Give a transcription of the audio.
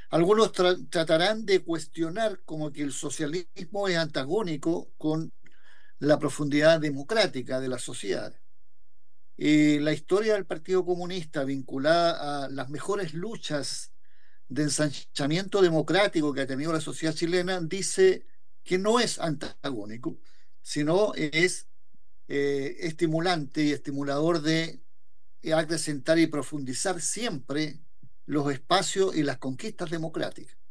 Algunos tratarán de cuestionar como que el socialismo es antagónico con la profundidad democrática de la sociedad. La historia del Partido Comunista vinculada a las mejores luchas de ensanchamiento democrático que ha tenido la sociedad chilena dice que no es antagónico, sino es estimulante y estimulador de acrecentar y profundizar siempre los espacios y las conquistas democráticas.